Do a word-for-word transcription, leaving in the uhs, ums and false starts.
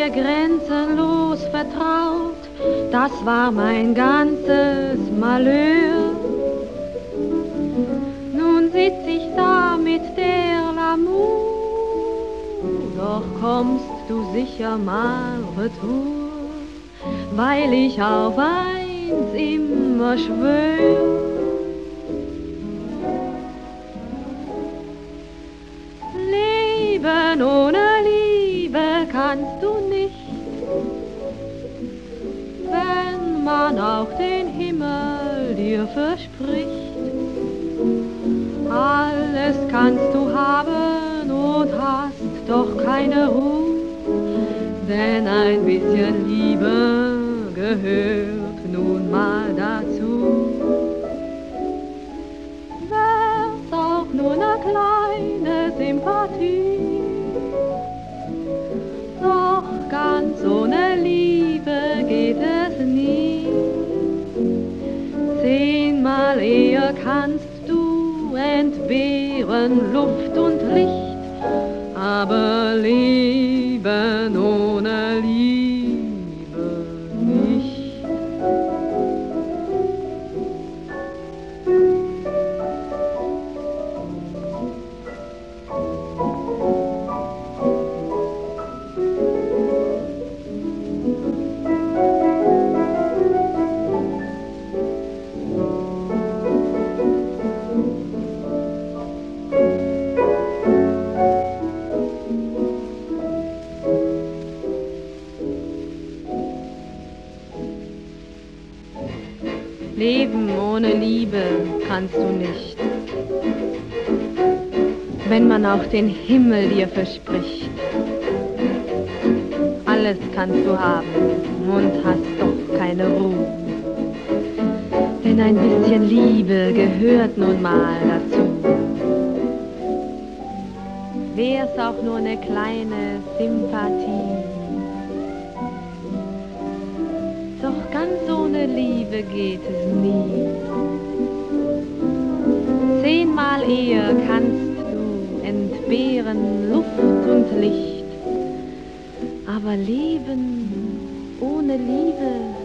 dir grenzenlos vertraut, das war mein ganzes Malheur. Nun sitz ich da mit der Lamour, doch kommst du sicher mal retour, weil ich auf eins immer schwör. Leben ohne Liebe kannst du nicht, wenn man auch den Himmel dir verspricht. Alles kannst du haben und hast doch keine Ruhe, denn ein bisschen Liebe gehört nun mal dazu. Wär's auch nur eine kleine Sympathie, doch ganz ohne Liebe geht es nie. Zehnmal eher kannst du entbehren Luft und Licht, aber Leben ohne Liebe nicht. Leben ohne Liebe kannst du nicht, wenn man auch den Himmel dir verspricht. Alles kannst du haben und hast doch keine Ruhe, denn ein bisschen Liebe gehört nun mal dazu. Wär's auch nur eine kleine Sympathie, doch ganz ohne Liebe geht es nie. Zehnmal eher kannst du entbehren Luft und Licht, aber Leben ohne Liebe